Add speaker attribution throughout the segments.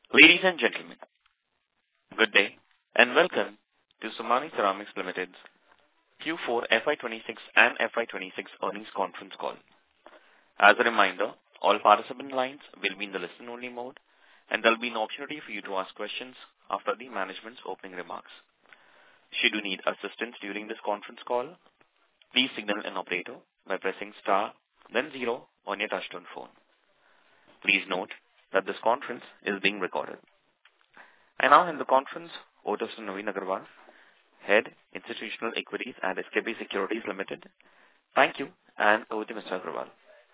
Speaker 1: Ladies and gentlemen, good day and welcome to Somani Ceramics Limited's Q4 FY26 and FY26 earnings conference call. As a reminder, all participant lines will be in the listen-only mode, and there will be an opportunity for you to ask questions after the management's opening remarks. Should you need assistance during this conference call, please signal an operator by pressing star, then 0 on your touchtone phone. Please note that this conference is being recorded. I now hand the conference over to Mr. Naveen Agarwal, Head, Institutional Equities at SKP Securities Limited. Thank you, and over to Mr. Agarwal.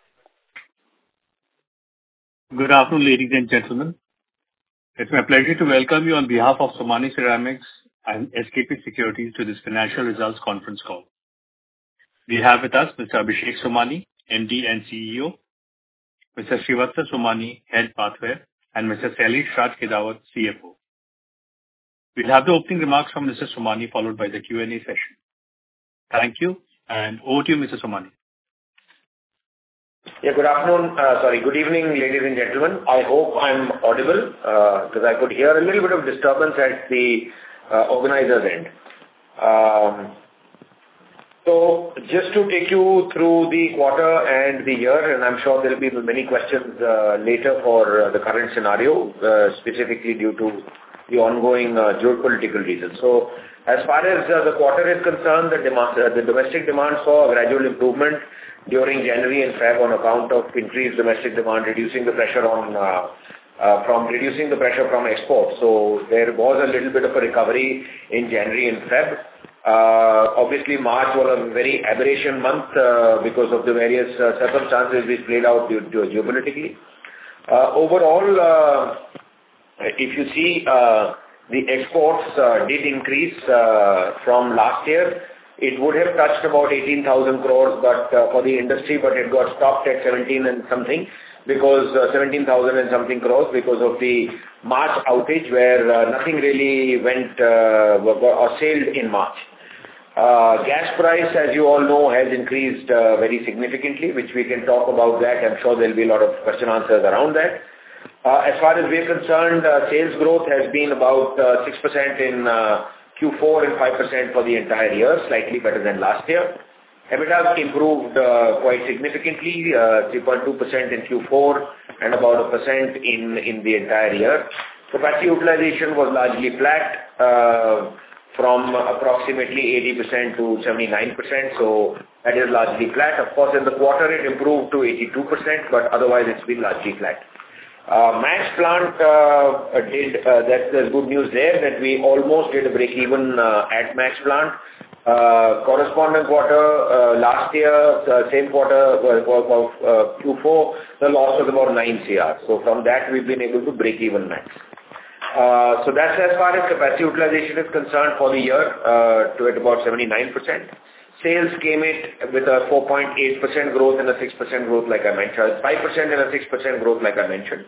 Speaker 2: Good afternoon, ladies and gentlemen. It's my pleasure to welcome you on behalf of Somani Ceramics and SKP Securities to this financial results conference call. We have with us Mr. Abhishek Somani, MD and CEO, Mr. Srivatsa Somani, Head Bathware, and Mr. Shailesh Raj Kedawat, CFO. We'll have the opening remarks from Mr. Somani followed by the Q&A session. Thank you, and over to you, Mr. Somani.
Speaker 3: Yeah, good evening, ladies and gentlemen. I hope I'm audible because I could hear a little bit of disturbance at the organizer's end. So just to take you through the quarter and the year, and I'm sure there will be many questions later for the current scenario, specifically due to the ongoing geopolitical reasons. So as far as the quarter is concerned, the domestic demand saw a gradual improvement during January and Feb on account of increased domestic demand, reducing the pressure from exports. So there was a little bit of a recovery in January and Feb. Obviously, March was a very aberration month because of the various circumstances which played out geopolitically. Overall, if you see, the exports did increase from last year. It would have touched about 18,000 crores, but for the industry, but it got stopped at 17,000 and something crores because of the March outage where nothing really went or sailed in March. Gas price, as you all know, has increased very significantly, which we can talk about that. I'm sure there'll be a lot of question answers around that. As far as we're concerned, sales growth has been about 6% in Q4 and 5% for the entire year, slightly better than last year. EBITDA improved quite significantly, 3.2% in Q4 and about 1% in the entire year. Capacity utilization was largely flat from approximately 80% to 79%, so that is largely flat. Of course, in the quarter it improved to 82%, but otherwise it's been largely flat. Match plant that's good news there that we almost did a break even at match plant. Corresponding quarter last year, same quarter of Q4, the loss was about 9 CR. So from that we've been able to break even match. So that's as far as capacity utilization is concerned for the year to at about 79%. Sales came in with a 4.8% growth and a 6% growth like I mentioned, 5% and a 6% growth like I mentioned.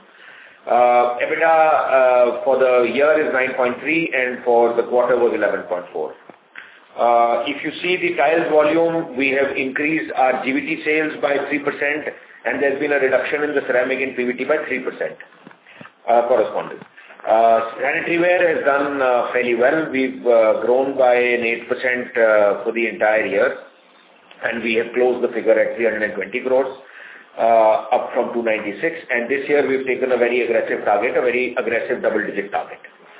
Speaker 3: EBITDA for the year is 9.3 and for the quarter was 11.4. If you see the tiles volume, we have increased our GVT sales by 3% and there's been a reduction in the ceramic and PVT by 3% corresponding. Sanitary ware has done fairly well. We've grown by an 8% for the entire year, and we have closed the figure at 320 crores, up from 296. And this year we've taken a very aggressive target, a very aggressive double-digit target.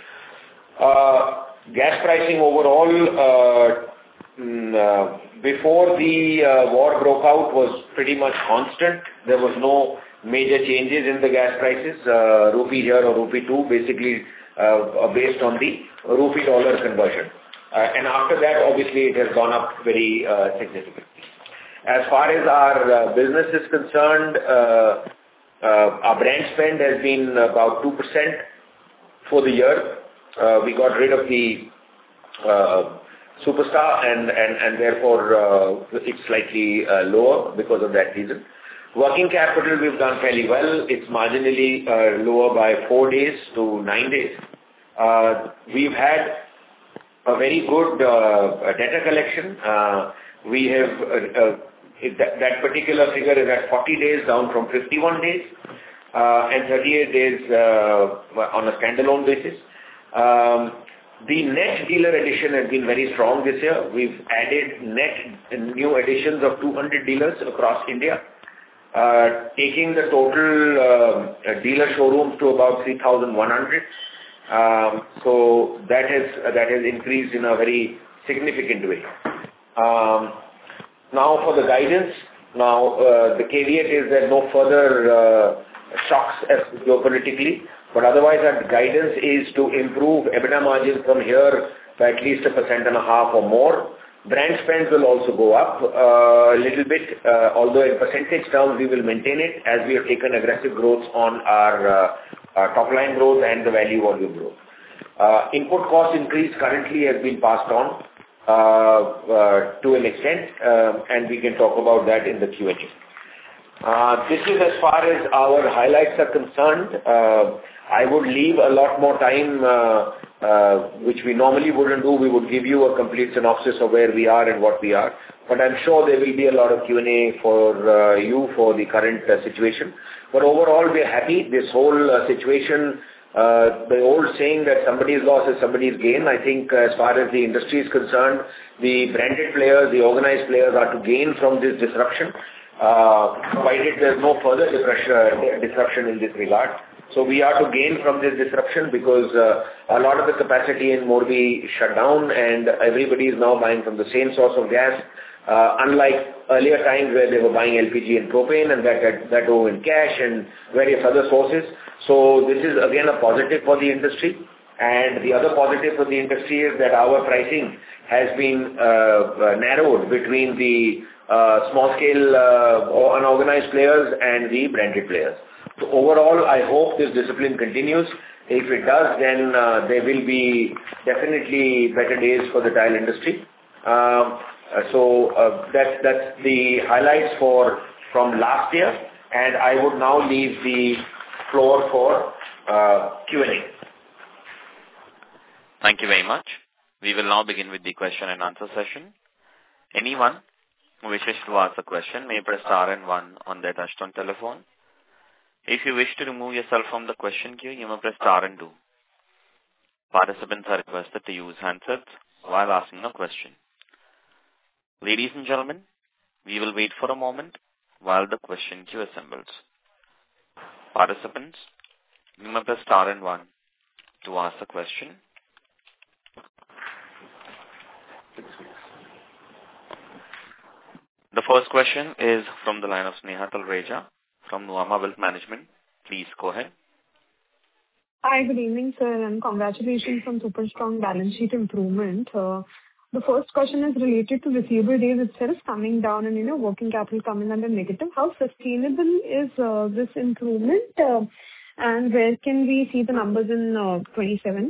Speaker 3: Gas pricing overall, before the war broke out, was pretty much constant. There was no major changes in the gas prices, rupee here or rupee too, basically based on the rupee dollar conversion. And after that, obviously, it has gone up very significantly. As far as our business is concerned, our brand spend has been about 2% for the year. We got rid of the Superstar and therefore it's slightly lower because of that reason. Working capital, we've done fairly well. It's marginally lower by 4 days to 9 days. We've had a very good data collection. We have that particular figure is at 40 days, down from 51 days. and 38 days on a standalone basis. The net dealer addition has been very strong this year. We've added net new additions of 200 dealers across India, taking the total dealer showrooms to about 3,100. So that has increased in a very significant way. Now for the guidance. The caveat is that no further shocks geopolitically, but otherwise our guidance is to improve EBITDA margin from here by at least 1.5% or more. Brand spends will also go up a little bit, although in percentage terms we will maintain it as we have taken aggressive growth on our top line growth and the value volume growth. Input cost increase currently has been passed on to an extent, and we can talk about that in the Q&A. This is as far as our highlights are concerned. I would leave a lot more time, which we normally wouldn't do. We would give you a complete synopsis of where we are and what we are. But I'm sure there will be a lot of Q&A for you for the current situation. But overall, we're happy. This whole situation, the old saying that somebody's loss is somebody's gain, I think as far as the industry is concerned, the branded players, the organized players are to gain from this disruption, provided there's no further disruption in this regard. So we are to gain from this disruption because a lot of the capacity in Morbi shut down and everybody is now buying from the same source of gas, unlike earlier times where they were buying LPG and propane and that over in cash and various other sources. So this is again a positive for the industry. And the other positive for the industry is that our pricing has been narrowed between the small-scale or unorganized players and the branded players. So overall, I hope this discipline continues. If it does, then there will be definitely better days for the tile industry. So that's the highlights from last year, and I would now leave the floor for Q&A.
Speaker 1: Thank you very much. We will now begin with the question and answer session. Anyone who wishes to ask a question may press star and 1 on their touchtone telephone. If you wish to remove yourself from the question queue, you may press star and 2. Participants are requested to use handsets while asking a question. Ladies and gentlemen, we will wait for a moment while the question queue assembles. Participants, you may press star and 1 to ask a question. The first question is from the line of Sneha Talreja from Nuvama Wealth Management. Please go ahead.
Speaker 4: Hi, good evening, sir, and congratulations on super strong balance sheet improvement. The first question is related to receivable days itself coming down and, working capital coming under negative. How sustainable is this improvement and where can we see the numbers in 27?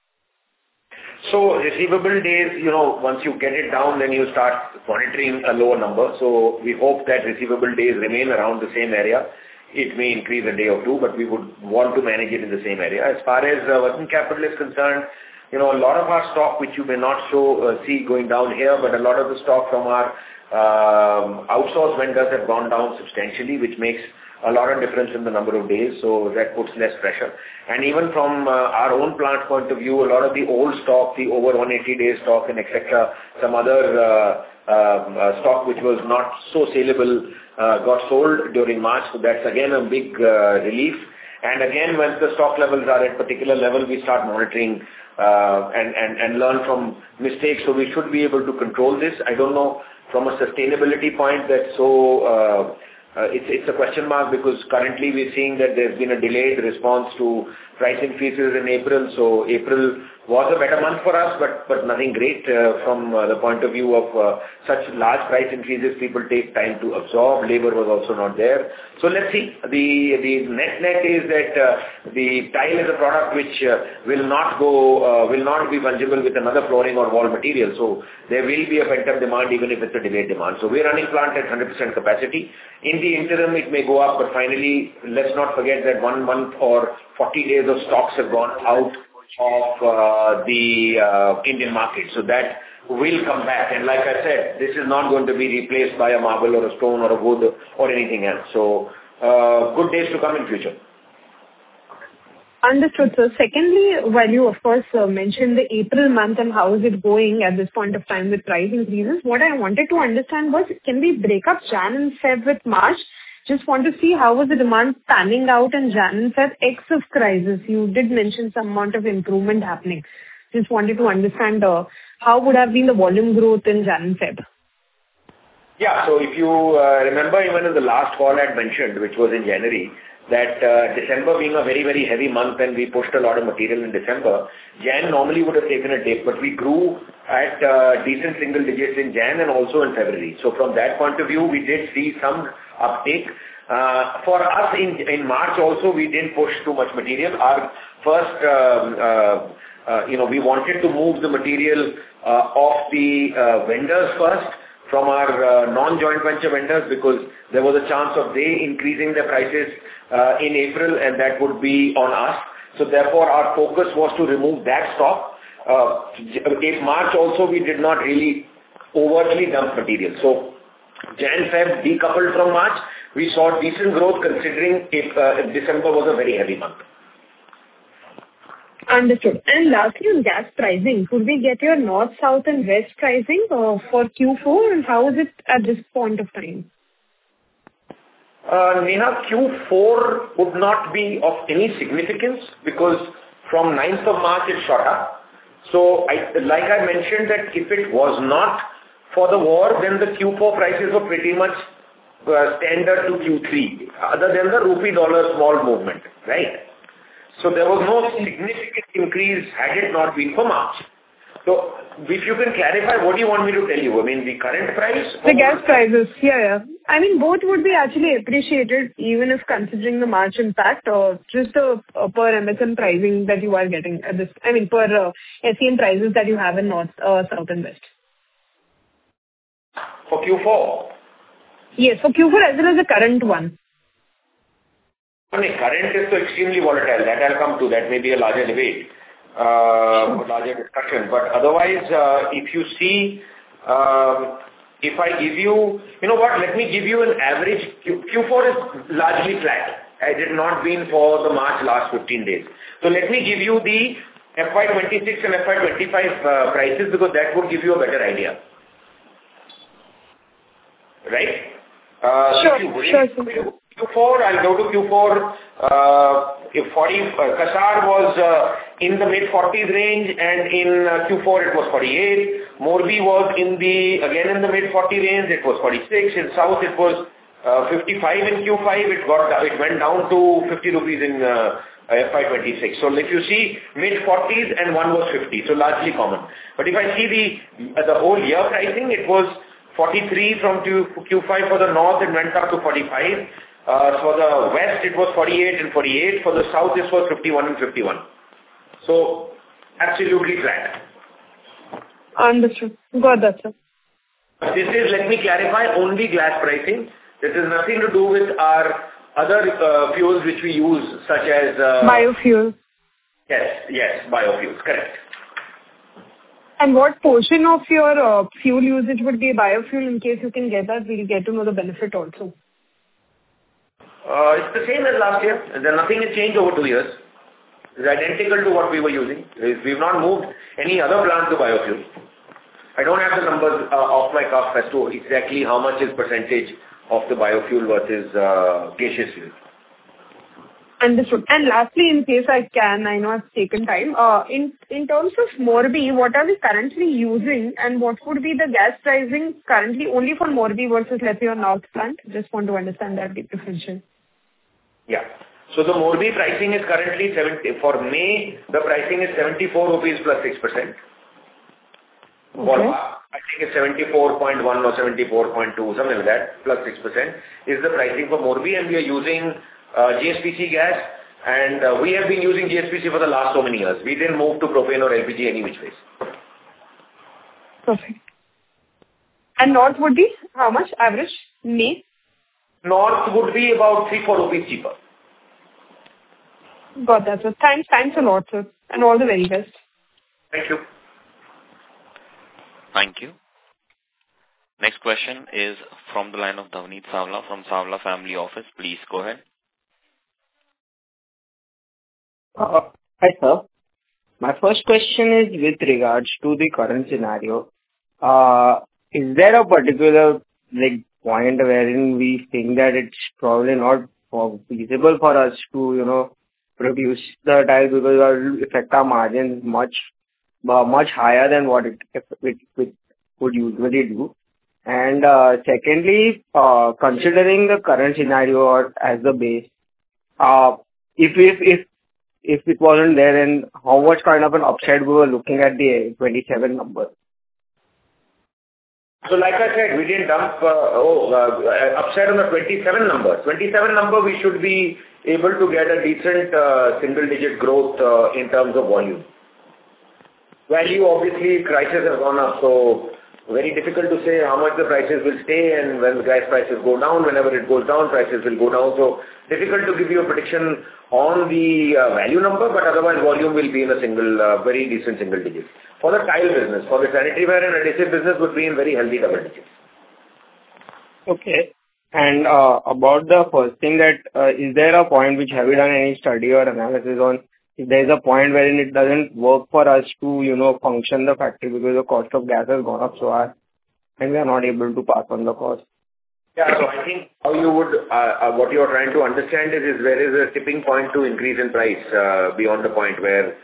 Speaker 3: So receivable days, once you get it down, then you start monitoring a lower number. So we hope that receivable days remain around the same area. It may increase a day or two, but we would want to manage it in the same area. As far as working capital is concerned, a lot of our stock, which you may not see going down here, but a lot of the stock from our outsourced vendors have gone down substantially, which makes a lot of difference in the number of days, so that puts less pressure. And even from our own plant point of view, a lot of the old stock, the over 180 days stock and etc., some other stock which was not so saleable got sold during March, so that's again a big relief. And again, once the stock levels are at particular level, we start monitoring and learn from mistakes, so we should be able to control this. I don't know from a sustainability point that it's a question mark because currently we're seeing that there's been a delayed response to price increases in April. So April was a better month for us, but nothing great from the point of view of such large price increases. People take time to absorb. Labor was also not there. So let's see. The net is that the tile is a product which will not be fungible with another flooring or wall material. So there will be a pent-up demand even if it's a delayed demand. So we're running plant at 100% capacity. In the interim, it may go up, but finally, let's not forget that 1 month or 40 days of stocks have gone out of the Indian market. So that will come back. And like I said, this is not going to be replaced by a marble or a stone or a wood or anything else. So good days to come in future.
Speaker 4: Understood, sir. Secondly, while you, of course, mentioned the April month and how is it going at this point of time with price increases, what I wanted to understand was, can we break up Jan and Feb with March? Just want to see how was the demand panning out in Jan and Feb ex of crisis. You did mention some amount of improvement happening. Just wanted to understand how would have been the volume growth in Jan and Feb.
Speaker 3: Yeah. So if you remember, even in the last call I had mentioned, which was in January, that December being a very, very heavy month and we pushed a lot of material in December, Jan normally would have taken a dip, but we grew at decent single digits in Jan and also in February. So from that point of view, we did see some uptake. For us in March also, we didn't push too much material. Our first, we wanted to move the material off the vendors first, from our non-joint venture vendors, because there was a chance of they increasing their prices in April, and that would be on us. So therefore, our focus was to remove that stock. In March also, we did not really overtly dump material. So Jan, Feb decoupled from March. We saw decent growth considering December was a very heavy month.
Speaker 4: Understood. And lastly, on gas pricing, could we get your north, south, and west pricing for Q4, and how is it at this point of time?
Speaker 3: Neha, Q4 would not be of any significance because from 9th of March it shot up. So, like I mentioned, that if it was not for the war, then the Q4 prices were pretty much standard to Q3, other than the rupee dollar small movement, right? So there was no significant increase had it not been for March. So if you can clarify, what do you want me to tell you? I mean, the current price?
Speaker 4: The gas prices, yeah. I mean, both would be actually appreciated, even if considering the March impact, or just the per MSM pricing that you are getting at this, I mean, per SCM prices that you have in north, south and west.
Speaker 3: For Q4?
Speaker 4: Yes, for Q4 as well as the current one.
Speaker 3: Current is so extremely volatile. That I'll come to. That may be a larger debate, larger discussion. But otherwise, if you see, if I give you, you know what, let me give you an average. Q4 is largely flat. It had not been for the March last 15 days. So let me give you the FY26 and FY25 prices, because that would give you a better idea. Right?
Speaker 4: Sure.
Speaker 3: Q4, I'll go to Q4. Kasar was in the mid-40s range, and in Q4 it was 48. Morbi was again in the mid-40 range, it was 46. In South it was 55 in Q5, it went down to 50 rupees in FY26. So if you see mid-40s and one was 50, so largely common. But if I see the whole year pricing, it was 43 from Q5 for the north, it went up to 45. For the west, it was 48 and 48. For the south, this was 51 and 51. So, absolutely flat.
Speaker 4: Understood. Got that, sir.
Speaker 3: This is, let me clarify, only gas pricing. This has nothing to do with our other fuels which we use, such as...
Speaker 4: biofuel.
Speaker 3: Yes, biofuels, correct.
Speaker 4: And what portion of your fuel usage would be biofuel? In case you can get that, we'll get to know the benefit also.
Speaker 3: It's the same as last year. Nothing has changed over 2 years. It's identical to what we were using. We've not moved any other plant to biofuel. I don't have the numbers off my cuff as to exactly how much is percentage of the biofuel versus gaseous fuel.
Speaker 4: Understood. And lastly, in case I know I've taken time, in terms of Morbi, what are we currently using, and what would be the gas pricing currently only for Morbi versus, let's say, your north plant? Just want to understand that differential.
Speaker 3: Yeah. So the Morbi pricing is currently for May, the pricing is 74 rupees plus 6%.
Speaker 4: Okay.
Speaker 3: I think it's 74.1 or 74.2, something like that, plus 6% is the pricing for Morbi, and we are using GSPC gas, and we have been using GSPC for the last so many years. We didn't move to propane or LPG any which ways.
Speaker 4: Perfect. And north would be how much average? May?
Speaker 3: North would be about 3-4 rupees cheaper.
Speaker 4: Got that, sir. Thanks a lot, sir. And all the very best.
Speaker 3: Thank you.
Speaker 1: Thank you. Next question is from the line of Dhavneet Savla from Savla Family Office. Please go ahead.
Speaker 5: Hi, sir. My first question is with regards to the current scenario. Is there a particular point wherein we think that it's probably not feasible for us to produce the tiles because it will affect our margins much higher than what it would usually do? And secondly, considering the current scenario or as the base, if it wasn't there, then how much kind of an upside we were looking at the 27 number?
Speaker 3: So like I said, we didn't dump upside on the 27 number. 27 number, we should be able to get a decent single-digit growth in terms of volume. Value, obviously, prices have gone up, so very difficult to say how much the prices will stay, and when the gas prices go down, whenever it goes down, prices will go down. So difficult to give you a prediction on the value number, but otherwise volume will be in a very decent single digit. For the tile business, for the sanitary ware and adhesive business would be in very healthy double digits.
Speaker 5: Okay. And about the first thing, that is there a point which have you done any study or analysis on if there is a point wherein it doesn't work for us to function the factory because the cost of gas has gone up so high and we are not able to pass on the cost?
Speaker 3: Yeah, so I think what you are trying to understand is where is a tipping point to increase in price beyond the point where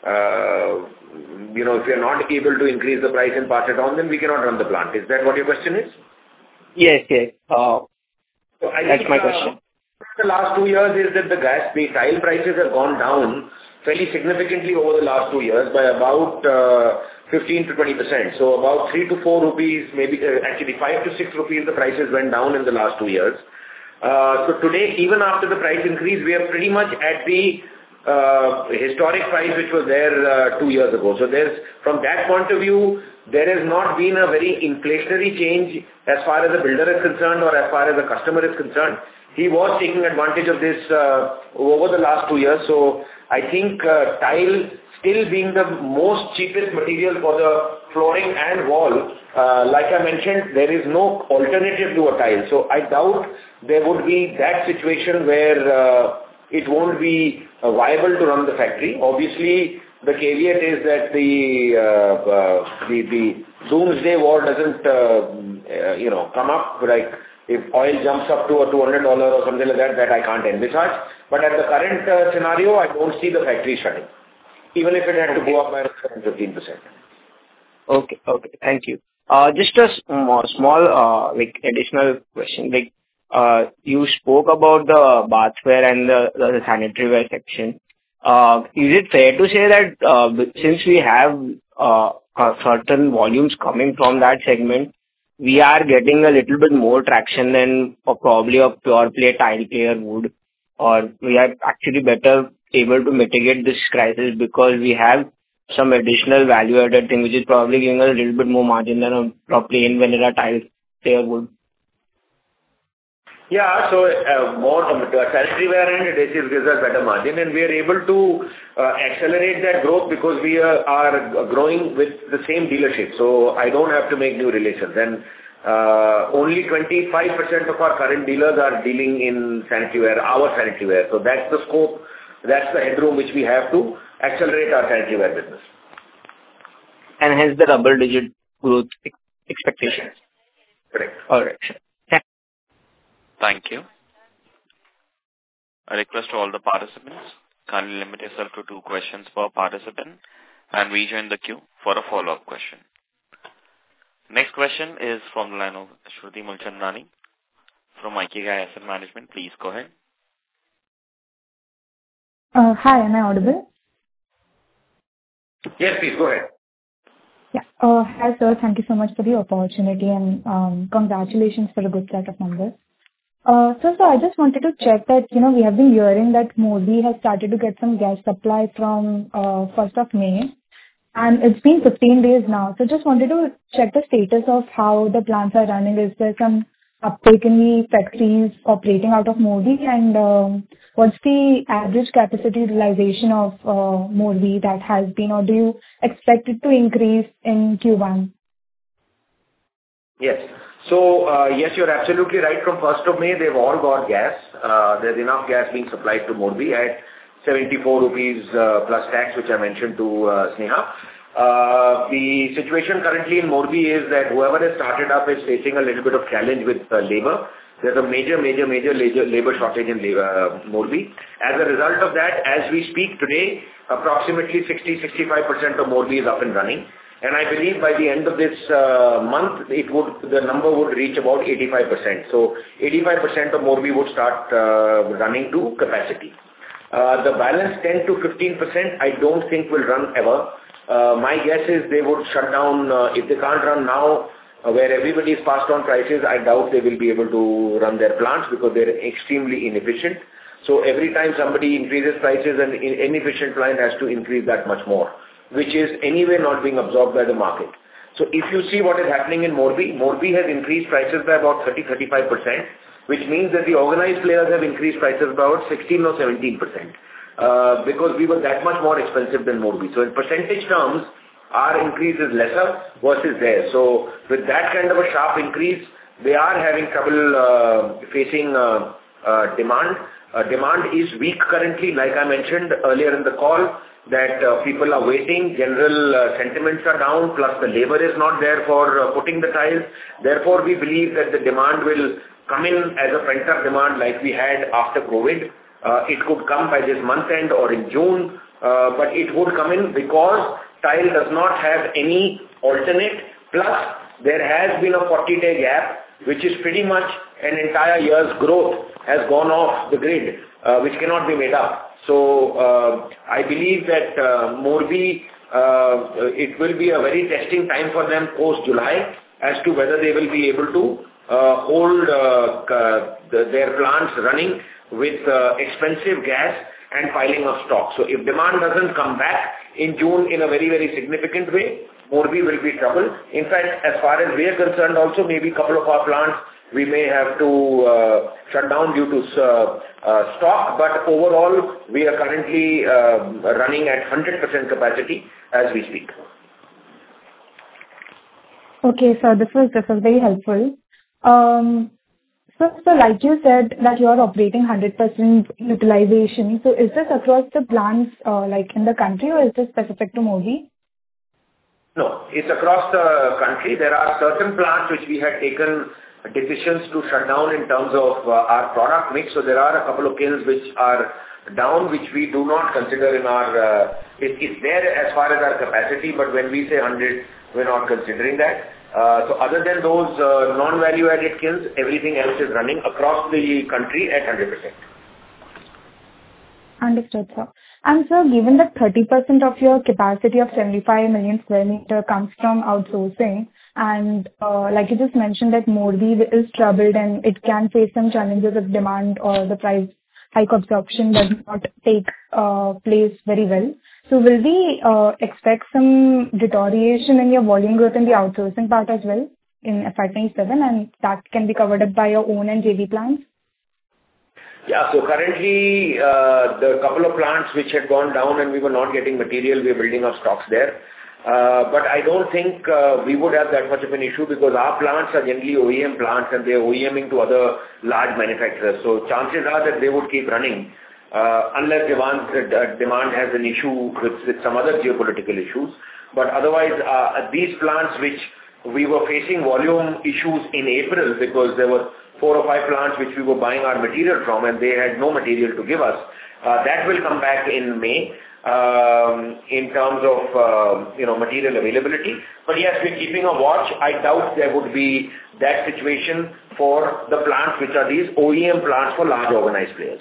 Speaker 3: if we are not able to increase the price and pass it on, then we cannot run the plant. Is that what your question is?
Speaker 5: Yes.
Speaker 3: So
Speaker 5: That's my question.
Speaker 3: The last 2 years is that the tile prices have gone down fairly significantly over the last 2 years by about 15 to 20%. So about 3 to 4 rupees, maybe actually 5 to 6 rupees, the prices went down in the last 2 years. So today, even after the price increase, we are pretty much at the historic price which was there 2 years ago. So from that point of view, there has not been a very inflationary change as far as the builder is concerned or as far as the customer is concerned. He was taking advantage of this over the last 2 years. So I think tile still being the most cheapest material for the flooring and wall, like I mentioned, there is no alternative to a tile. So I doubt there would be that situation where it won't be viable to run the factory. Obviously, the caveat is that the doomsday war doesn't come up, like if oil jumps up to a $200 or something like that I can't envisage. But at the current scenario, I don't see the factory shutting, even if it had to go up by 15%.
Speaker 5: Okay. Thank you. Just a small additional question. You spoke about the bathware and the sanitary ware section. Is it fair to say that since we have certain volumes coming from that segment, we are getting a little bit more traction than probably a pure play tile player would, or we are actually better able to mitigate this crisis because we have some additional value-added thing which is probably giving us a little bit more margin than a plain vanilla tile player would?
Speaker 3: Yeah, so more sanitary ware and adhesive gives us better margin, and we are able to accelerate that growth because we are growing with the same dealership. So I don't have to make new relations, and only 25% of our current dealers are dealing in sanitary ware, our sanitary ware. So that's the scope, that's the headroom which we have to accelerate our sanitary ware business.
Speaker 5: And hence the double-digit growth expectations.
Speaker 3: Correct.
Speaker 5: All right, sure.
Speaker 1: Thank you. A request to all the participants, kindly limit yourself to 2 questions per participant and rejoin the queue for a follow-up question. Next question is from the line of Shruti Mulchandani from Ikigai Asset Management. Please go ahead.
Speaker 6: Hi, am I audible?
Speaker 3: Yes, please go ahead.
Speaker 6: Yeah. Hi, sir. Thank you so much for the opportunity and congratulations for a good set of numbers. So I just wanted to check that, we have been hearing that Morbi has started to get some gas supply from 1st of May, and it's been 15 days now. So just wanted to check the status of how the plants are running. Is there some uptake in the factories operating out of Morbi, and what's the average capacity utilization of Morbi that has been, or do you expect it to increase in Q1?
Speaker 3: Yes. So, yes, you're absolutely right. From 1st of May, they've all got gas. There's enough gas being supplied to Morbi. At 74 rupees plus tax, which I mentioned to Sneha. The situation currently in Morbi is that whoever has started up is facing a little bit of challenge with labor. There's a major labor shortage in Morbi. As a result of that, as we speak today, approximately 60-65% of Morbi is up and running. And I believe by the end of this month, the number would reach about 85%. So 85% of Morbi would start running to capacity. The balance 10 to 15%, I don't think will run ever. My guess is they would shut down, if they can't run now, where everybody is passed on prices, I doubt they will be able to run their plants because they're extremely inefficient. So every time somebody increases prices, an inefficient plant has to increase that much more, which is anyway not being absorbed by the market. So if you see what is happening in Morbi has increased prices by about 30-35%, which means that the organized players have increased prices by about 16 or 17%, because we were that much more expensive than Morbi. So in percentage terms, our increase is lesser versus theirs. So with that kind of a sharp increase, they are having trouble facing demand. Demand is weak currently, like I mentioned earlier in the call, that people are waiting, general sentiments are down, plus the labor is not there for putting the tiles. Therefore, we believe that the demand will come in as a pent-up demand like we had after COVID. It could come by this month end or in June, but it would come in because tile does not have any alternate, plus there has been a 40-day gap, which is pretty much an entire year's growth has gone off the grid, which cannot be made up. So I believe that Morbi, it will be a very testing time for them post-July as to whether they will be able to hold their plants running with expensive gas and piling of stock. So if demand doesn't come back in June in a very significant way, Morbi will be trouble. In fact, as far as we are concerned also, maybe a couple of our plants we may have to shut down due to stock, but overall we are currently running at 100% capacity as we speak.
Speaker 6: Okay, so this was very helpful. So like you said that you are operating 100% utilization. So is this across the plants like in the country, or is this specific to Morbi?
Speaker 3: No, it's across the country. There are certain plants which we had taken decisions to shut down in terms of our product mix. So there are a couple of kilns which are down, which we do not consider in our, it's there as far as our capacity, but when we say 100, we're not considering that. So other than those non-value added kilns, everything else is running across the country at 100%.
Speaker 6: Understood, sir. And sir, given that 30% of your capacity of 75 million square meter comes from outsourcing, and like you just mentioned that Morbi is troubled and it can face some challenges if demand or the price hike absorption does not take place very well. So will we expect some deterioration in your volume growth in the outsourcing part as well in FY27, and that can be covered up by your own and JV plants?
Speaker 3: Yeah, so currently the couple of plants which had gone down and we were not getting material, we are building up stocks there. But I don't think we would have that much of an issue because our plants are generally OEM plants and they are OEMing to other large manufacturers. So chances are that they would keep running unless demand has an issue with some other geopolitical issues. But otherwise, these plants which we were facing volume issues in April because there were 4 or 5 plants which we were buying our material from and they had no material to give us. That will come back in May in terms of material availability. But yes, we're keeping a watch. I doubt there would be that situation for the plants which are these OEM plants for large organized players.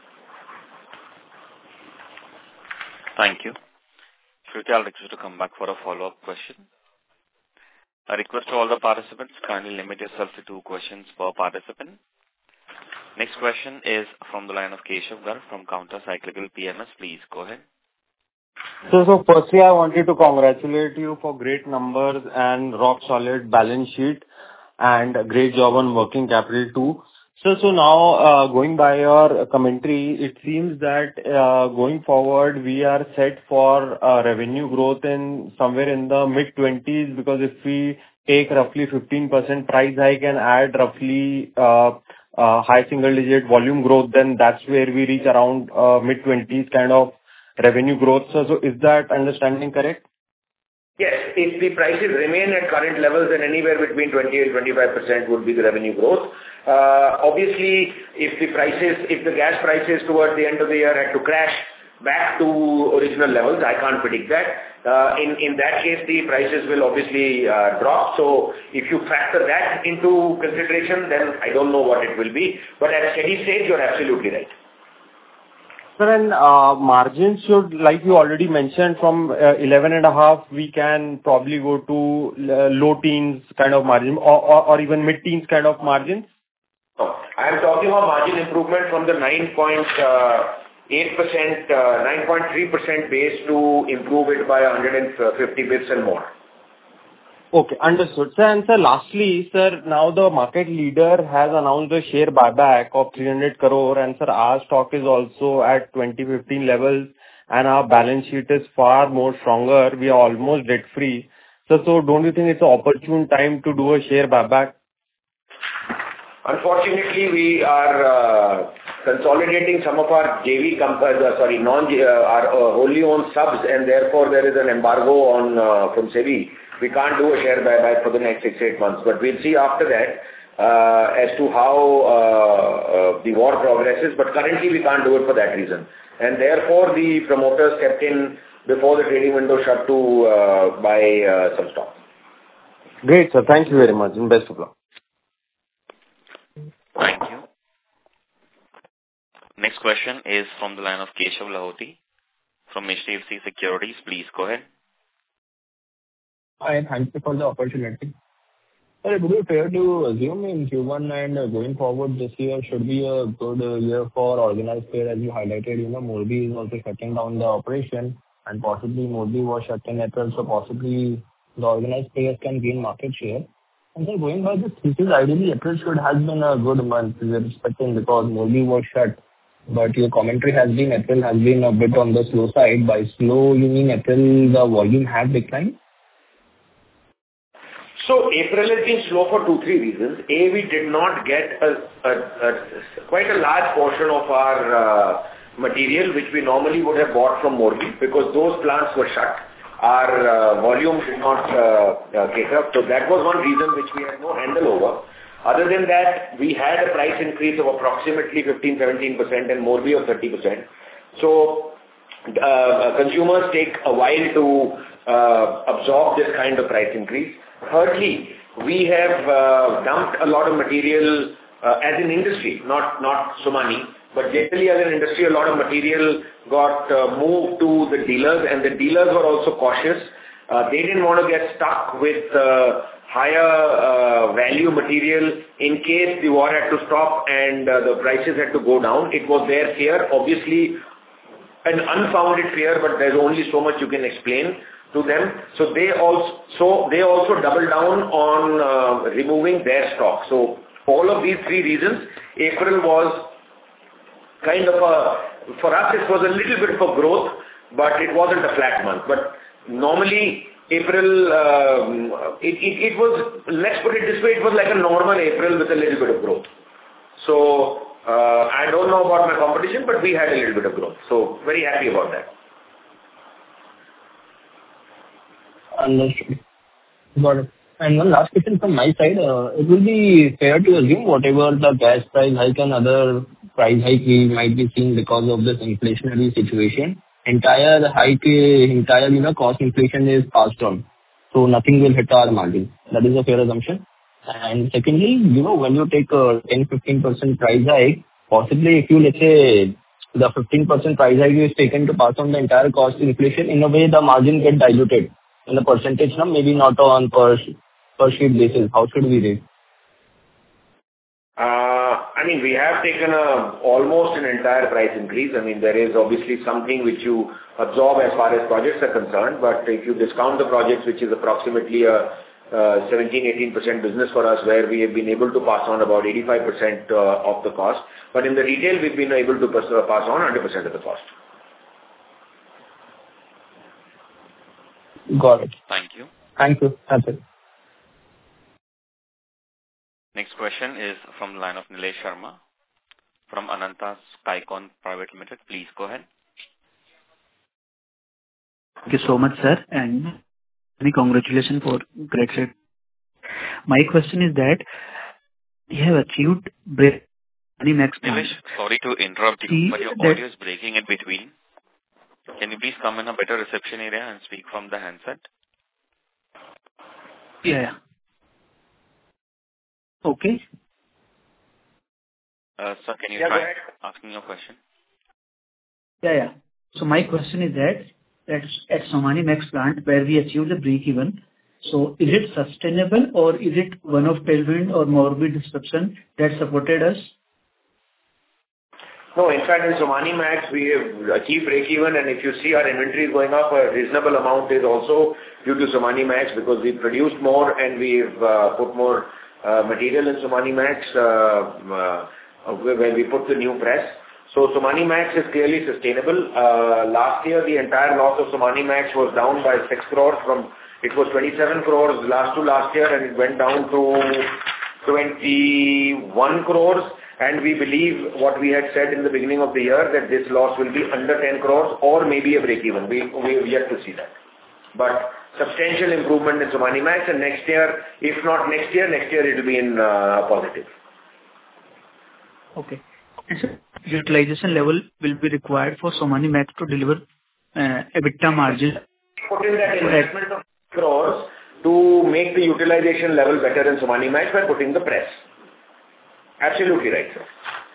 Speaker 1: Thank you. Shruti, I'll request you to come back for a follow-up question. I request to all the participants, kindly limit yourself to 2 questions per participant. Next question is from the line of Keshav Garg from Counter Cyclical PMS. Please go ahead.
Speaker 7: So firstly, I wanted to congratulate you for great numbers and rock solid balance sheet and a great job on working capital too. So now going by your commentary, it seems that going forward we are set for revenue growth in somewhere in the mid-20s, because if we take roughly 15% price hike and add roughly high single-digit volume growth, then that's where we reach around mid-20s kind of revenue growth. So is that understanding correct?
Speaker 3: Yes. If the prices remain at current levels, then anywhere between 20 and 25% would be the revenue growth. Obviously, if the gas prices towards the end of the year had to crash back to original levels, I can't predict that. In that case, the prices will obviously drop. So if you factor that into consideration, then I don't know what it will be. But at steady state, you're absolutely right.
Speaker 7: Sir, and margins should, like you already mentioned, from 11.5, we can probably go to low teens kind of margin or even mid-teens kind of margins?
Speaker 3: No, I am talking of margin improvement from the 9.3% base to improve it by 150 bits and more.
Speaker 7: Okay, understood. Sir, and sir, lastly, sir, now the market leader has announced a share buyback of 300 crore, and sir, our stock is also at 2015 levels, and our balance sheet is far more stronger. We are almost debt-free. So don't you think it's an opportune time to do a share buyback?
Speaker 3: Unfortunately, we are consolidating some of our JV companies, our wholly owned subs, and therefore there is an embargo on from SEBI. We can't do a share buyback for the next 6-8 months, but we'll see after that as to how the war progresses. But currently, we can't do it for that reason, and therefore the promoters stepped in before the trading window shut to buy some stock.
Speaker 7: Great, sir. Thank you very much, and best of luck.
Speaker 1: Thank you. Next question is from the line of Keshav Lahoti from HDFC Securities. Please go ahead.
Speaker 8: Hi, thank you for the opportunity. Sir, would it be fair to assume in Q1 and going forward this year should be a good year for organized player, as you highlighted, Morbi is also shutting down the operation, and possibly Morbi was shut in April, so possibly the organized players can gain market share. And then going by this thesis, ideally April should have been a good month, we are expecting, because Morbi was shut. But your commentary has been April has been a bit on the slow side. By slow, you mean April the volume has declined?
Speaker 3: So April has been slow for 2-3 reasons. A, we did not get quite a large portion of our material, which we normally would have bought from Morbi, because those plants were shut. Our volume did not cater. So that was one reason which we had no handle over. Other than that, we had a price increase of approximately 15-17% and Morbi of 30%. So consumers take a while to absorb this kind of price increase. Thirdly, we have dumped a lot of material as an industry, not Somany, but generally as an industry, a lot of material got moved to the dealers, and the dealers were also cautious. They didn't want to get stuck with higher value material in case the war had to stop and the prices had to go down. It was their fear, obviously an unfounded fear, but there's only so much you can explain to them. So they also doubled down on removing their stock. So all of these 3 reasons, April was kind of for us it was a little bit of a growth, but it wasn't a flat month. But normally April, it was, let's put it this way, it was like a normal April with a little bit of growth. So I don't know about my competition, but we had a little bit of growth. So very happy about that.
Speaker 8: Understood. Got it. And one last question from my side. It will be fair to assume whatever the gas price hike and other price hike we might be seeing because of this inflationary situation, entire cost inflation is passed on. So nothing will hit our margin. That is a fair assumption. And secondly, when you take a 10-15% price hike, possibly if you, let's say, the 15% price hike is taken to pass on the entire cost inflation, in a way the margin get diluted in the percentage, maybe not on per sheet basis. How should we rate?
Speaker 3: I mean, we have taken almost an entire price increase. I mean, there is obviously something which you absorb as far as projects are concerned, but if you discount the projects, which is approximately a 17-18% business for us, where we have been able to pass on about 85% of the cost, but in the retail, we've been able to pass on 100% of the cost.
Speaker 8: Got it.
Speaker 1: Thank you.
Speaker 8: Thank you. That's it.
Speaker 1: Next Next question is from the line of Nilesh Sharma from Ananta Skycon Private Limited. Please go ahead.
Speaker 9: Thank you so much, sir, and many congratulations for great set. My question is that you have achieved Somani Max plant.
Speaker 1: Nilesh, sorry to interrupt you, but your audio is breaking in between. Can you please come in a better reception area and speak from the handset?
Speaker 9: Yeah. Okay.
Speaker 1: Sir, can you try asking your question?
Speaker 9: Yeah. So my question is that at Somani Max plant where we achieved the break-even, so is it sustainable or is it one-off tailwind or Morbi disruption that supported us?
Speaker 3: No, in fact, in Somani Max, we have achieved break-even, and if you see our inventory going up, a reasonable amount is also due to Somani Max because we produced more and we've put more material in Somani Max when we put the new press. So Somani Max is clearly sustainable. Last year, the entire loss of Somani Max was down by 6 crores from, it was 27 crores last year, and it went down to 21 crores. And we believe what we had said in the beginning of the year that this loss will be under 10 crores or maybe a break-even. We have yet to see that. But substantial improvement in Somani Max, and next year, if not next year it will be in positive.
Speaker 9: Okay. And so utilization level will be required for Somani Max to deliver EBITDA margin.
Speaker 3: Put in that investment of crores to make the utilization level better in Somani Max by putting the press. Absolutely right, sir.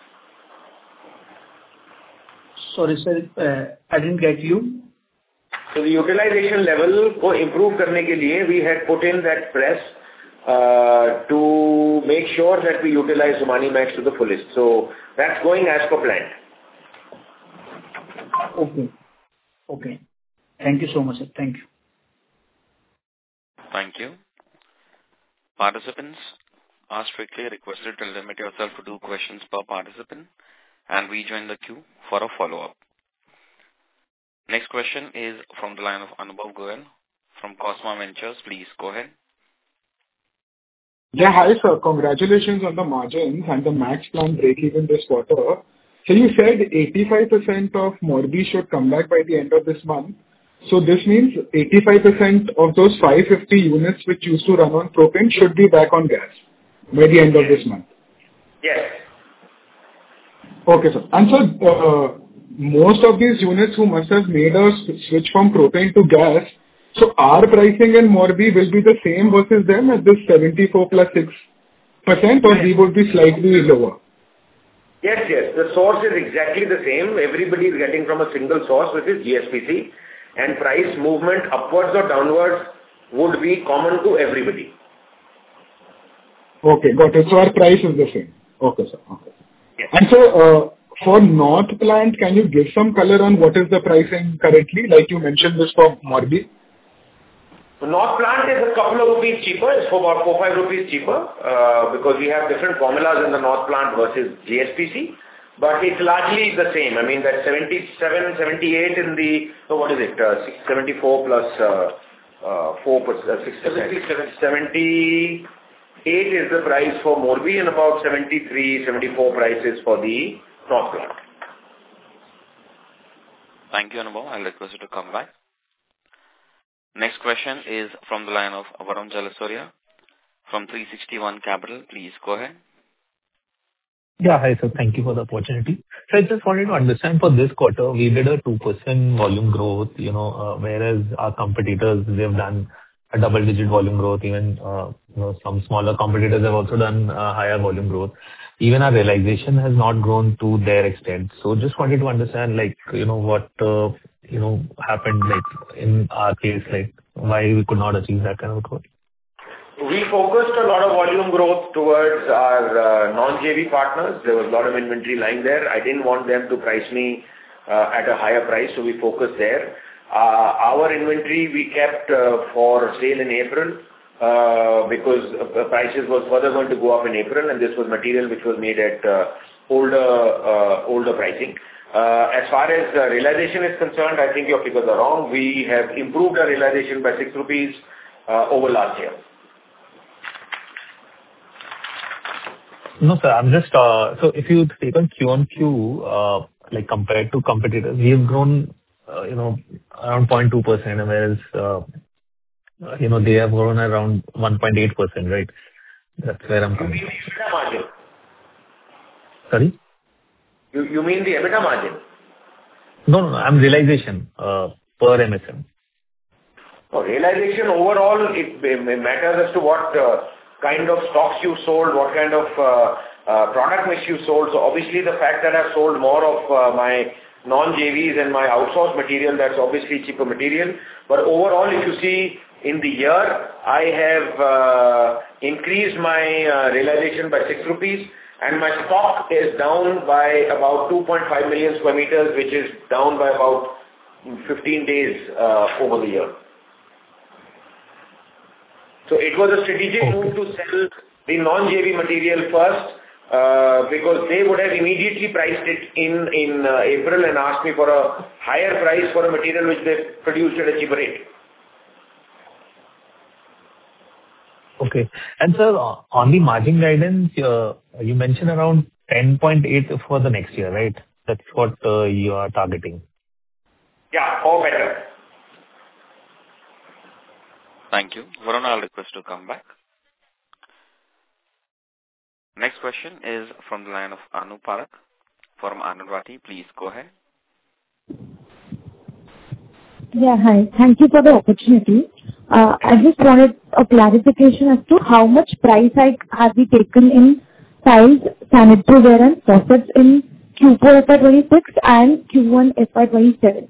Speaker 9: Sorry, sir, I didn't get you.
Speaker 3: So the utilization level को improve करने के लिए we had put in that press to make sure that we utilize Somani Max to the fullest. So that's going as per planned.
Speaker 9: Okay. Thank you so much, sir. Thank you.
Speaker 1: Thank you. Participants are strictly requested to limit yourself to 2 questions per participant and rejoin the queue for a follow-up. Next question is from the line of Anubhav Goyal from Cosma Ventures. Please go ahead.
Speaker 10: Yeah, hi sir. Congratulations on the margins and the Max plant break-even this quarter. So you said 85% of Morbi should come back by the end of this month. So this means 85% of those 550 units which used to run on propane should be back on gas by the end of this month.
Speaker 3: Yes.
Speaker 10: Okay, sir. And so most of these units who must have made a switch from propane to gas, so our pricing in Morbi will be the same versus them at this 74 plus 6%, or we would be slightly lower?
Speaker 3: Yes. The source is exactly the same. Everybody is getting from a single source, which is GSPC, and price movement upwards or downwards would be common to everybody.
Speaker 10: Okay, got it. So our price is the same. Okay, sir. Okay.
Speaker 3: Yes.
Speaker 10: And so for North plant, can you give some color on what is the pricing currently? Like you mentioned this for Morbi.
Speaker 3: The North plant is a couple of rupees cheaper. It's for about 4-5 rupees cheaper because we have different formulas in the North plant versus GSPC. But it's largely the same. I mean, that 77, 78 in the, so what is it? 74 plus 4%, 78 is the price for Morbi and about 73, 74 prices for the North plant.
Speaker 1: Thank you, Anubhav. I'll request you to come back. Next question is from the line of Varun Jalasoria from 360 ONE Capital. Please go ahead.
Speaker 8: Yeah, hi sir. Thank you for the opportunity. So I just wanted to understand for this quarter, we did a 2% volume growth, whereas our competitors, they have done a double-digit volume growth. Even some smaller competitors have also done higher volume growth. Even our realization has not grown to their extent. So just wanted to understand, what happened, in our case, why we could not achieve that kind of growth.
Speaker 3: We focused a lot of volume growth towards our non-JV partners. There was a lot of inventory lying there. I didn't want them to price me at a higher price, so we focused there. Our inventory we kept for sale in April because prices was further going to go up in April, and this was material which was made at older pricing. As far as realization is concerned, I think your figures are wrong. We have improved our realization by 6 rupees over last year.
Speaker 8: No, sir. I'm just so if you take on Q-on-Q, like compared to competitors, we have grown, around 0.2%, whereas, they have grown around 1.8%, right? That's where I'm
Speaker 3: You
Speaker 8: coming
Speaker 3: mean
Speaker 8: from.
Speaker 3: the EBITDA margin?
Speaker 8: Sorry?
Speaker 3: You mean the EBITDA margin?
Speaker 8: No. I'm realization per MSM.
Speaker 3: Realization overall, it matters as to what kind of stocks you sold, what kind of product mix you sold. So obviously, the fact that I've sold more of my non-JVs and my outsourced material, that's obviously cheaper material. But overall, if you see in the year, I have increased my realization by 6 rupees, and my stock is down by about 2.5 million square meters, which is down by about 15 days over the year. So it was a strategic move to sell the non-JV material first, because they would have immediately priced it in April and asked me for a higher price for a material which they produced at a cheaper rate.
Speaker 8: Okay. And sir, on the margin guidance, you mentioned around 10.8 for the next year, right? That's what you are targeting.
Speaker 3: Yeah, or better.
Speaker 1: Thank you. Varun, I'll request to come back. Next question is from the line of Anu Parak from Anand Rathi. Please go ahead.
Speaker 6: Yeah, hi. Thank you for the opportunity. I just wanted a clarification as to how much price hike have we taken in tiles, sanitary ware and faucets in Q4 FY26 and Q1 FY27.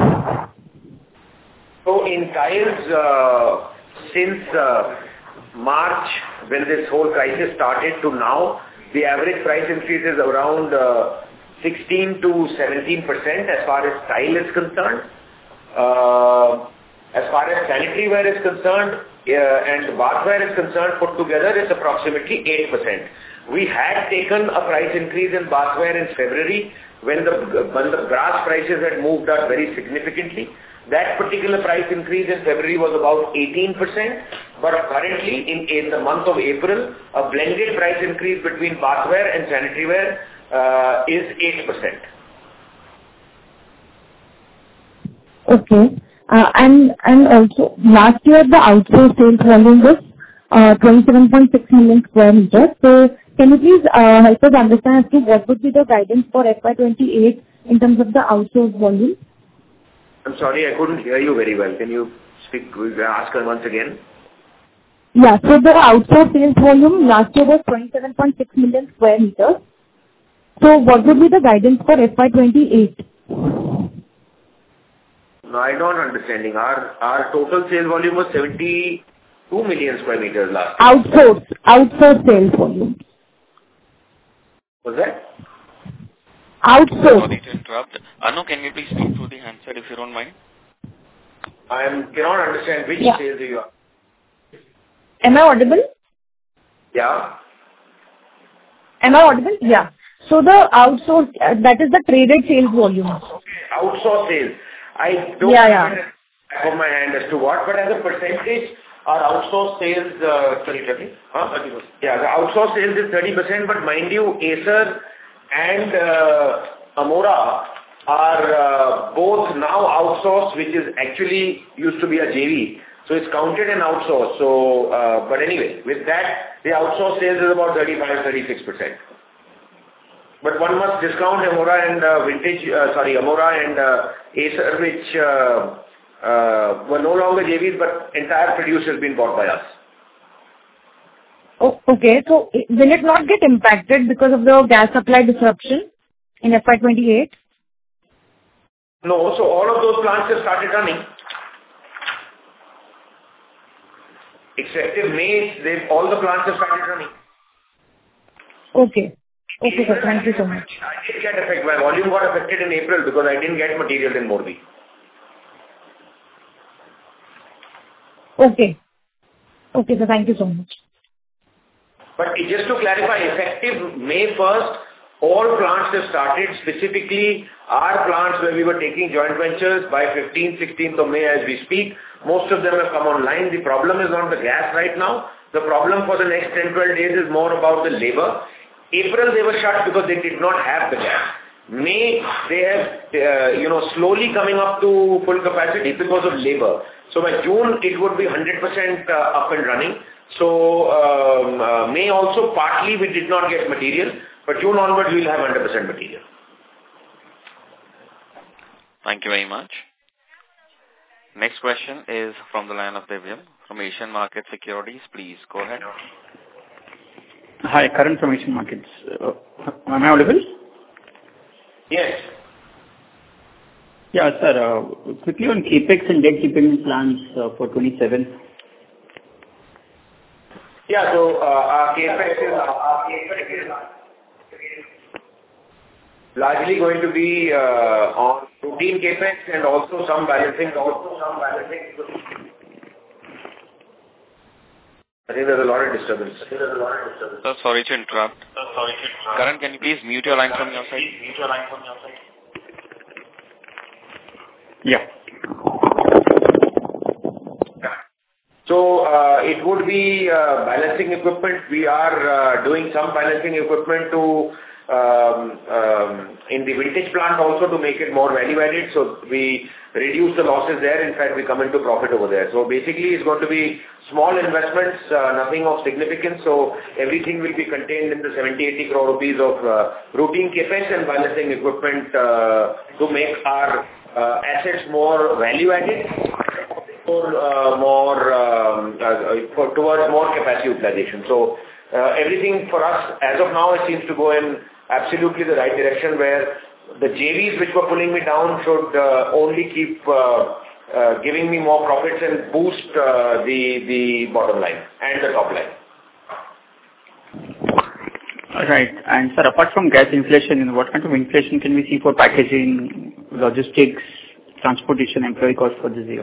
Speaker 3: So in tiles, since March, when this whole crisis started to now, the average price increase is around 16 to 17% as far as tile is concerned. As far as sanitary ware is concerned and bathware is concerned, put together, it's approximately 8%. We had taken a price increase in bathware in February when the brass prices had moved up very significantly. That particular price increase in February was about 18%, but currently in the month of April, a blended price increase between bathware and sanitary ware is 8%.
Speaker 6: Okay. And also, last year the outsourced sales volume was 27.6 million square meters. So can you please help us understand as to what would be the guidance for FY28 in terms of the outsourced volume?
Speaker 3: I'm sorry, I couldn't hear you very well. Can you ask her once again?
Speaker 6: Yeah, so the outsourced sales volume last year was 27.6 million square meters. So what would be the guidance for FY28?
Speaker 3: No, I don't understanding. Our total sales volume was 72 million square meters last year.
Speaker 6: Outsourced sales volume.
Speaker 3: Was that?
Speaker 6: Outsourced.
Speaker 1: Sorry to interrupt. Anu, can you please speak through the handset if you don't mind?
Speaker 3: I cannot understand which sales you are.
Speaker 6: Am I audible?
Speaker 3: Yeah.
Speaker 6: Am I audible? Yeah. So the outsourced, that is the traded sales volume.
Speaker 3: Okay, outsourced sales. I don't have it back of my hand as to what, but as a percentage, our outsourced sales, the outsourced sales is 30%, but mind you, Acer and Amora are both now outsourced, which is actually used to be a JV. So it's counted in outsourced. So, but anyway, with that, the outsourced sales is about 35-36%. But one must discount Amora and Amora and Acer, which were no longer JVs, but entire produce has been bought by us.
Speaker 6: Oh, okay. So will it not get impacted because of the gas supply disruption in FY28?
Speaker 3: No, so all of those plants have started running. Effective May, all the plants have started running.
Speaker 6: Okay. Okay, sir. Thank you so much.
Speaker 3: I did get affected. My volume got affected in April because I didn't get material in Morbi.
Speaker 6: Okay. Okay, sir. Thank you so much.
Speaker 3: But just to clarify, effective May 1st, all plants have started, specifically our plants where we were taking joint ventures by 15th, 16th of May as we speak. Most of them have come online. The problem is not the gas right now. The problem for the next 10, 12 days is more about the labor. April, they were shut because they did not have the gas. May, they have, slowly coming up to full capacity because of labor. So by June, it would be 100% up and running. So May also, partly we did not get material, but June onwards, we will have 100% material.
Speaker 1: Thank you very much. Next question is from the line of Divyam from Asian Market Securities. Please go ahead.
Speaker 11: Hi, Karan from Asian Markets. Am I audible?
Speaker 3: Yes.
Speaker 11: Yeah, sir. Quickly on capex and debt repayment plans for 27.
Speaker 3: Yeah, so our capex is largely going to be on routine capex and also some balancing. I think there's a lot of disturbance.
Speaker 1: Sir, sorry to interrupt. Karan, can you please mute your line from your side?
Speaker 11: Yeah.
Speaker 3: So it would be balancing equipment. We are doing some balancing equipment to in the vintage plant also to make it more value added. So we reduce the losses there. In fact, we come into profit over there. So basically, it's going to be small investments, nothing of significance. So everything will be contained in the 70-80 crore rupees of routine capex and balancing equipment to make our assets more value added, towards more capacity utilization. So everything for us as of now, it seems to go in absolutely the right direction, where the JVs which were pulling me down should only keep giving me more profits and boost the bottom line and the top line.
Speaker 11: All right. And sir, apart from gas inflation, what kind of inflation can we see for packaging, logistics, transportation, employee costs for this year?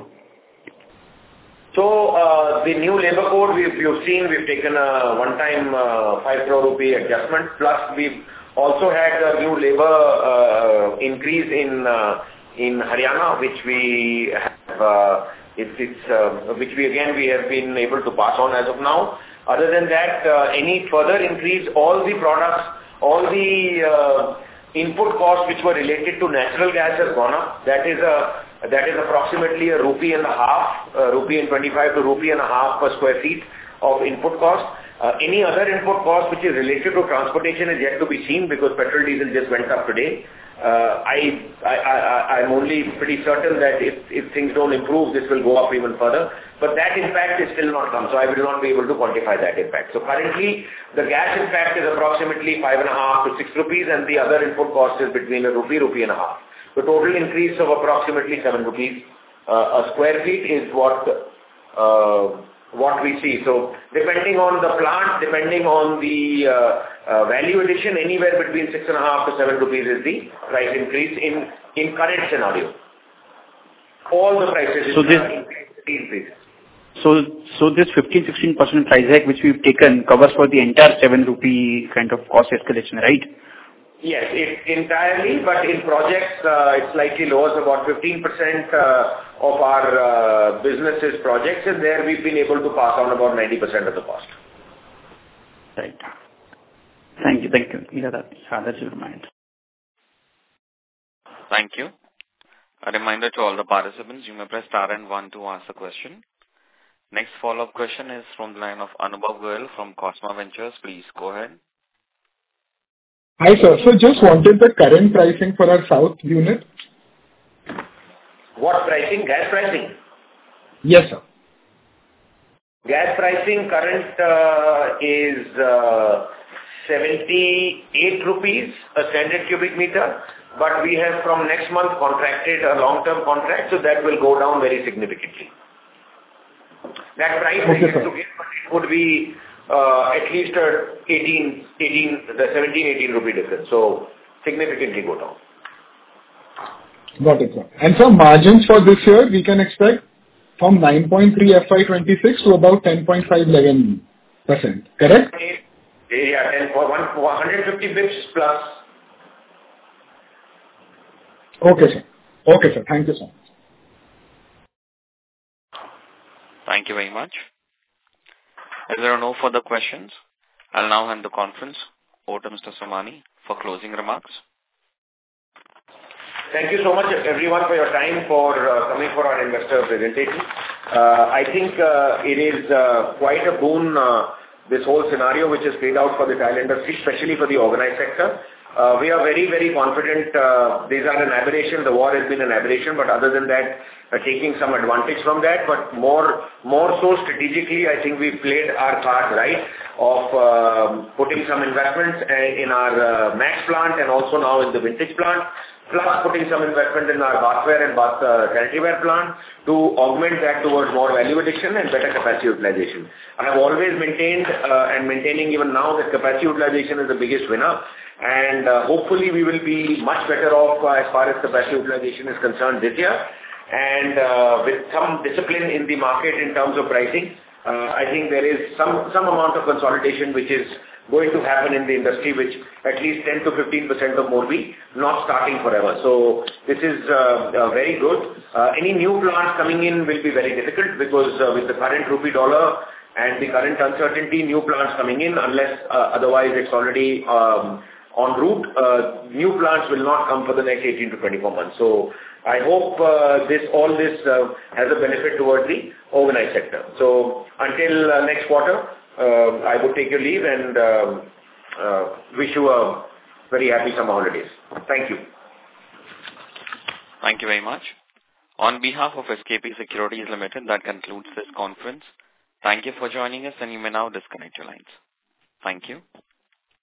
Speaker 3: So the new labor code, you've seen, we've taken a one-time 5 crore rupee adjustment. Plus, we've also had a new labor increase in Haryana, which we have, we have been able to pass on as of now. Other than that, any further increase, all the products, all the input costs which were related to natural gas has gone up. That is approximately ₹1.50, ₹1.25 to ₹1.50 per square feet of input cost. Any other input cost which is related to transportation is yet to be seen because petrol diesel just went up today. I'm only pretty certain that if things don't improve, this will go up even further. But that impact is still not come, so I will not be able to quantify that impact. So currently, the gas impact is approximately 5.5 to 6 rupees, and the other input cost is between ₹1 and ₹1.50. The total increase of approximately 7 rupees a square feet is what we see. So depending on the plant, depending on the value addition, anywhere between 6.5 to 7 rupees is the price increase in current scenario. All the prices increase.
Speaker 11: So this 15-16% price hike which we've taken covers for the entire 7 rupee kind of cost escalation, right?
Speaker 3: Yes, entirely, but in projects, it's slightly lower, so about 15% of our business is projects, and there we've been able to pass on about 90% of the cost.
Speaker 11: Right. Thank you. Yeah, that's your mind.
Speaker 1: Thank you. A reminder to all the participants, you may press star and 1 to ask a question. Next follow-up question is from the line of Anubhav Goyal from Cosma Ventures. Please go ahead.
Speaker 10: Hi, sir. So just wanted the current pricing for our South unit.
Speaker 3: What pricing? Gas pricing?
Speaker 10: Yes, sir.
Speaker 3: Gas pricing current is 78 rupees a standard cubic meter, but we have from next month contracted a long-term contract, so that will go down very significantly. That price is to get, but it would be at least 17-18 rupee difference. So significantly go down.
Speaker 10: Got it, sir. And so margins for this year, we can expect from 9.3 FY26 to about 10.5-11%, correct?
Speaker 3: Yeah, and for 150 bips plus.
Speaker 10: Okay, sir. Thank you so much.
Speaker 1: Thank you very much. If there are no further questions, I'll now hand the conference over to Mr. Somani for closing remarks.
Speaker 3: Thank you so much, everyone, for your time, for coming for our investor presentation. I think it is quite a boon, this whole scenario which has played out for the tile industry, especially for the organized sector. We are very, very confident. These are an aberration. The war has been an aberration, but other than that, taking some advantage from that. But more so strategically, I think we played our card right of putting some investments in our Max plant and also now in the Vintage plant, plus putting some investment in our bathware and bath sanitaryware plant to augment that towards more value addition and better capacity utilization. I have always maintained and maintaining even now that capacity utilization is the biggest winner. And hopefully we will be much better off as far as capacity utilization is concerned this year. And with some discipline in the market in terms of pricing, I think there is some amount of consolidation which is going to happen in the industry, which at least 10 to 15% of Morbi not starting forever. So this is very good. Any new plants coming in will be very difficult because with the current rupee dollar and the current uncertainty, new plants coming in, unless otherwise it's already en route, new plants will not come for the next 18 to 24 months. So I hope all this has a benefit towards the organized sector. So until next quarter, I would take your leave and wish you a very happy summer holidays. Thank you.
Speaker 1: Thank you very much. On behalf of SKP Securities Limited, that concludes this conference. Thank you for joining us, and you may now disconnect your lines. Thank you.